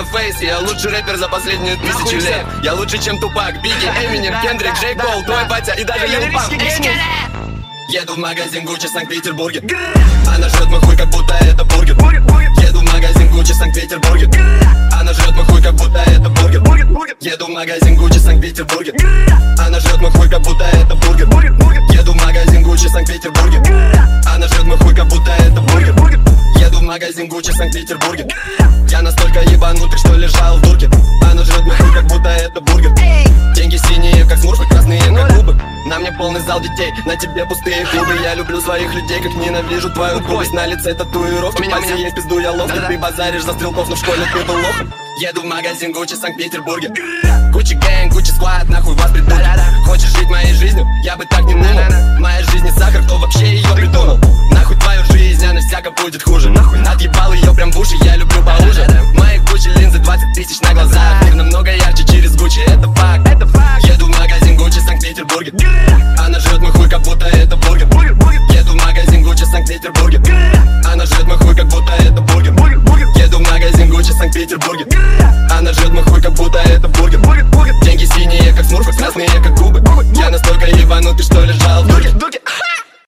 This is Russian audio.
Фейс. Я лучший рэпер за последние 1000 лет. Я лучше, чем Тупак, Бигги, Эминем, Кендрик, Джей Кол, твой батя и даже Лил Памп. Еду в магазин Гуччи в Санкт-Петербурге. Она жрет мой хуй, как будто это бургер. Еду в магазин Гуччи в Санкт-Петербурге. Она жрет мой хуй, как будто это бургер. Еду в магазин Гуччи в Санкт-Петербурге. Она жрет мой хуй, как будто это бургер. Еду в магазин Гуччи в Санкт-Петербурге. Она жрет мой хуй, как будто это бургер. Еду в магазин Гуччи в Санкт-Петербурге. Я настолько ебанутый, что лежал в дурке. Она жрет мой хуй, как будто это бургер. Деньги синие, как смурфы, красные, как губы. На мне полный зал детей, на тебе пустые клубы. Я люблю своих людей, как ненавижу твою грубость. На лице татуировки, пальцы ей в пизду я ловко. Ты базаришь за стрелков, но в школе ты был лохом. Еду в магазин Гуччи в Санкт-Петербурге. Гуччи гэнг, Гуччи сквад, нахуй вас придурки. Хочешь жить моей жизнью? Я бы так не думал. Моя жизнь не сахар, кто вообще ее придумал? Нахуй твою жизнь, она всяко будет хуже. Отъебал ее прям в уши, я люблю поуже. Мои Гуччи линзы 20 тысяч на глазах. Мир намного ярче через Гуччи, это факт. Еду в магазин Гуччи в Санкт-Петербурге. Она жрет мой хуй, как будто это бургер. Еду в магазин Гуччи в Санкт-Петербурге.